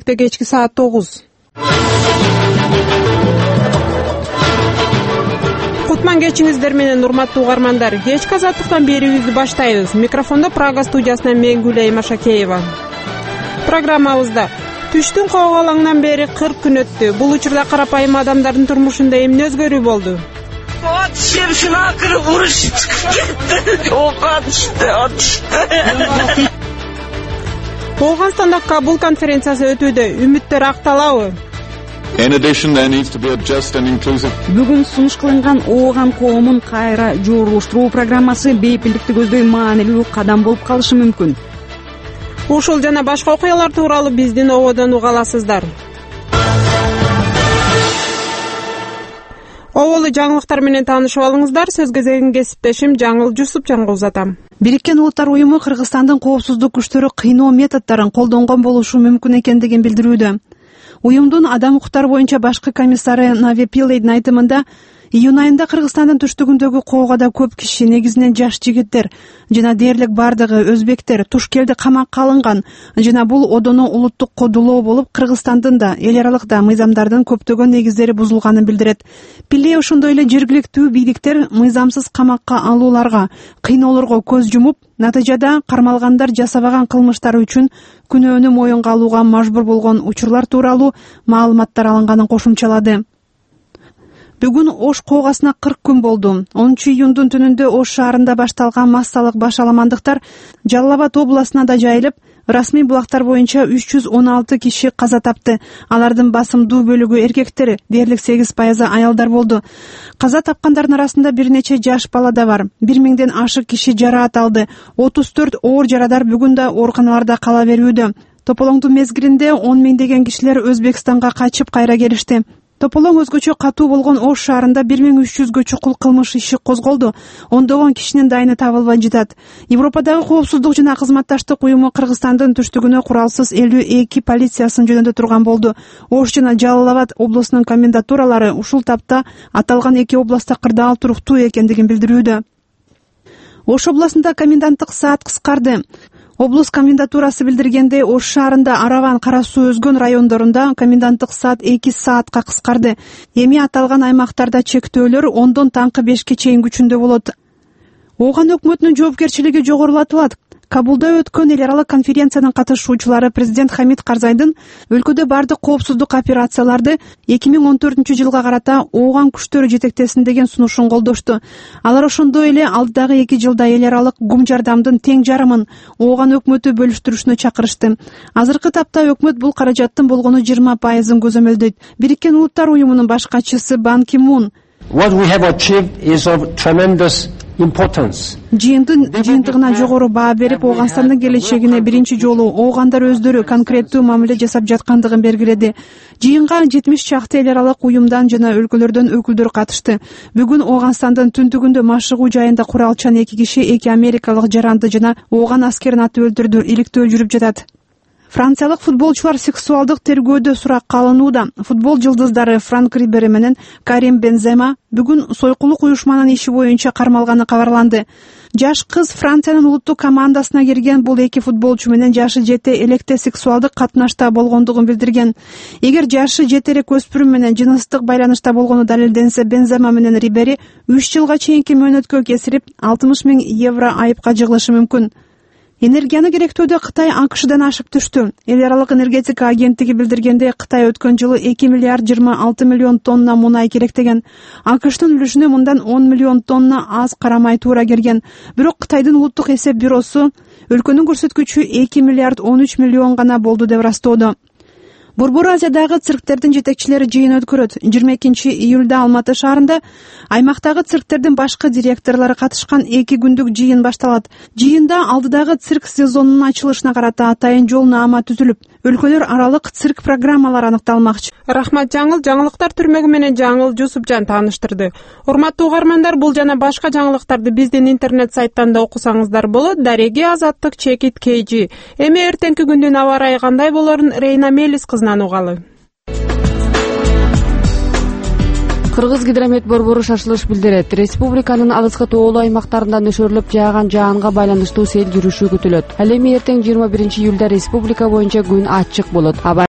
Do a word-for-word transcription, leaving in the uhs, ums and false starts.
Энергетикте кечки саат тогуз. Кутман кечиңиздер менен, урматтуу угармандар. Кечки азаттыктан берүүбүздү баштайбыз. Микрофондо Прага студиясынан мен Гүлай Машакеева. Программабызда түштүн коголаңдан бери кырк күн өттү. Бул учурда карапайым адамдардын турмушунда эмне өзгөрүү болду? От шемшина кырып уруш чыгып кетти. Окка түштү, от түштү. Ооганстанда Кабул конференциясы өтүүдө. Үмүттөр акталабы? In addition, there needs to be a just and inclusive. Бүгүн сунуш кылынган Ооган коомун кайра жорулуштуруу программасы бейпилдикти көздөй маанилүү кадам болуп калышы мүмкүн. Ушул жана башка окуялар тууралуу биздин ободон уга аласыздар. Оболу жаңылыктар менен таанышып алыңыздар. Сөз кезегин кесиптешим Жаңыл Жусупжанга узатам. Бириккен Улуттар уюму Кыргызстандын коопсуздук күчтөрү кыйноо методдорун колдонгон болушу мүмкүн экендигин билдирүүдө. Уюмдун адам укуктары боюнча башкы комиссары Нави Пилейдин айтымында, июнь айында Кыргызстандын түштүгүндөгү коогада көп киши, негизинен жаш жигиттер жана дээрлик бардыгы өзбектер Тушкелде камакка алынган жана бул одоно улуттук кодулоо болуп, Кыргызстандын да эл аралыкта мыйзамдардын көптөгөн негиздери бузулганын билдирет. Пилей ошондой эле жергиликтүү бийликтер мыйзамсыз камакка алууларга, кыйноолорго көз жумуп, натыйжада кармалгандар жасабаган кылмыштары үчүн күнөөнү моюнга алууга мажбур болгон учурлар тууралуу маалыматтар алынганын кошумчалады. Бүгүн Ош коогасына кырк күн болду. онунчу июндун түнүндө Ош шаарында башталган массалык башаламандыктар Жалал Абад областына да жайылып, расмий булактар боюнча үч жүз он алты киши каза тапты. Алардын басымдуу бөлүгү эркектер, дээрлик сегиз пайызы аялдар болду. Каза тапкандардын арасында бир нече жаш бала да бар. бир миңден ашык киши жараат алды. отуз төрт оор жарадар бүгүн да ооруканаларда кала берүүдө. Тополоңдун мезгилинде он миңдеген кишилер Өзбекстанга качып кайра келишти. Тополоң өзгөчө катуу болгон Ош шаарында бир миң үч жүзгө чукул кылмыш иши козголду. Ондогон кишинин дайыны табылбай жатат. Европадагы коопсуздук жана кызматташтык уюму Кыргызстандын түштүгүнө куралсыз элүү эки полициясын жөнөтө турган болду. Ош жана Жалал Абад облусунун комендатуралары ушул тапта аталган эки областта кырдаал туруктуу экендигин билдирүүдө. Ош областында коменданттык саат кыскарды. Облус комендатурасы билдиргендей, Ош шаарында Араван, Кара Суу өзгөн райондорунда коменданттык саат эки саатка кыскарды. Эми аталган аймактарда чектөөлөр ондон таңкы бешке чейин күчүндө болот. Ооган өкмөтүнүн жоопкерчилиги жогорулатылат. Кабулда өткөн эл аралык конференциянын катышуучулары президент Хамид Карзайдын өлкөдө бардык коопсуздук операцияларды эки миң он төртүнчү жылга карата Ооган күчтөрү жетектесин деген сунушун колдошту. Алар ошондой эле алдыдагы эки жылда эл аралык гум жардамдын тең жарымын Ооган өкмөтү бөлүштүрүшүнө чакырышты. Азыркы тапта өкмөт бул каражаттын болгону жыйырма пайызын көзөмөлдөйт. Бириккен Улуттар уюмунун баш катчысы Бан Ки Мун What we have achieved is of tremendous importance. Жыйындын жыйынтыгына жогору баа берип, Ооганстандын келечегине биринчи жолу оогандар өздөрү конкреттүү мамиле жасап жаткандыгын белгиледи. Жыйынга жетимиш чакты эл аралык уюмдан жана өлкөлөрдөн өкүлдөр катышты. Бүгүн Ооганстандын түндүгүндө машыгуу жайында куралчан эки киши, эки америкалык жаранды жана Ооган аскерин атып өлтүрдү. Иликтөө жүрүп жатат. Франциялык футболчулар сексуалдык тергөөдө суракка алынууда. Футбол жылдыздары Франк Рибери менен Карим Бензема бүгүн сойкулук уюшманын иши боюнча кармалганы кабарланды. Жаш кыз Франциянын улуттук командасына кирген бул эки футболчу менен жашы жете электе сексуалдык катнашта болгондугун билдирген. Эгер жашы жетерээк өспүрүм менен жыныстык байланышта болгону далилденсе, Бензема менен Рибери үч жылга чейинки мөөнөткө кесирип алтымыш миң евро айыпка жыгылышы мүмкүн. Энергияны керектөөдө Кытай АКШдан ашып түштү. Эл аралык энергетика агенттиги билдиргенде, Кытай өткөн жылы эки миллиард жыйырма алты миллион тонна мунай керектеген. АКШтын үлүшүнө мындан он миллион тонна аз карамай туура келген. Бирок Кытайдын улуттук эсеп бюросу өлкөнүн көрсөткүчү эки миллиард он үч миллион гана болду деп ырастоодо. Борбор Азиядагы цирктердин жетекчилери жыйын өткөрөт. жыйырма экинчи июлда Алматы шаарында аймактагы цирктердин башкы директорлору катышкан эки күндүк жыйын башталат. Жыйында алдыдагы цирк сезонунун ачылышына карата атайын жолнаама түзүлүп, өлкөлөр аралык цирк программалары аныкталмакчы. Рахмат Жаңыл, жаңылыктар түрмөгү менен Жаңыл Жусупжан тааныштырды. Урматтуу угармандар, бул жана башка жаңылыктарды биздин интернет сайттан да окусаңыздар болот. Дареги Азаттык Чекит Кейжи. Эми эртеңки күндүн аба ырайы кандай болорун Рейна Мелис кызынан угалы. Кыргыз гидромет борбору шашылыш билдирет. Республиканын алыскы тоолуу аймактарында нөшөрлөп жааган жаанга байланыштуу сел жүрүшү күтүлөт. Ал эми эртең жыйырма биринчи июлда республика боюнча күн ачык болот.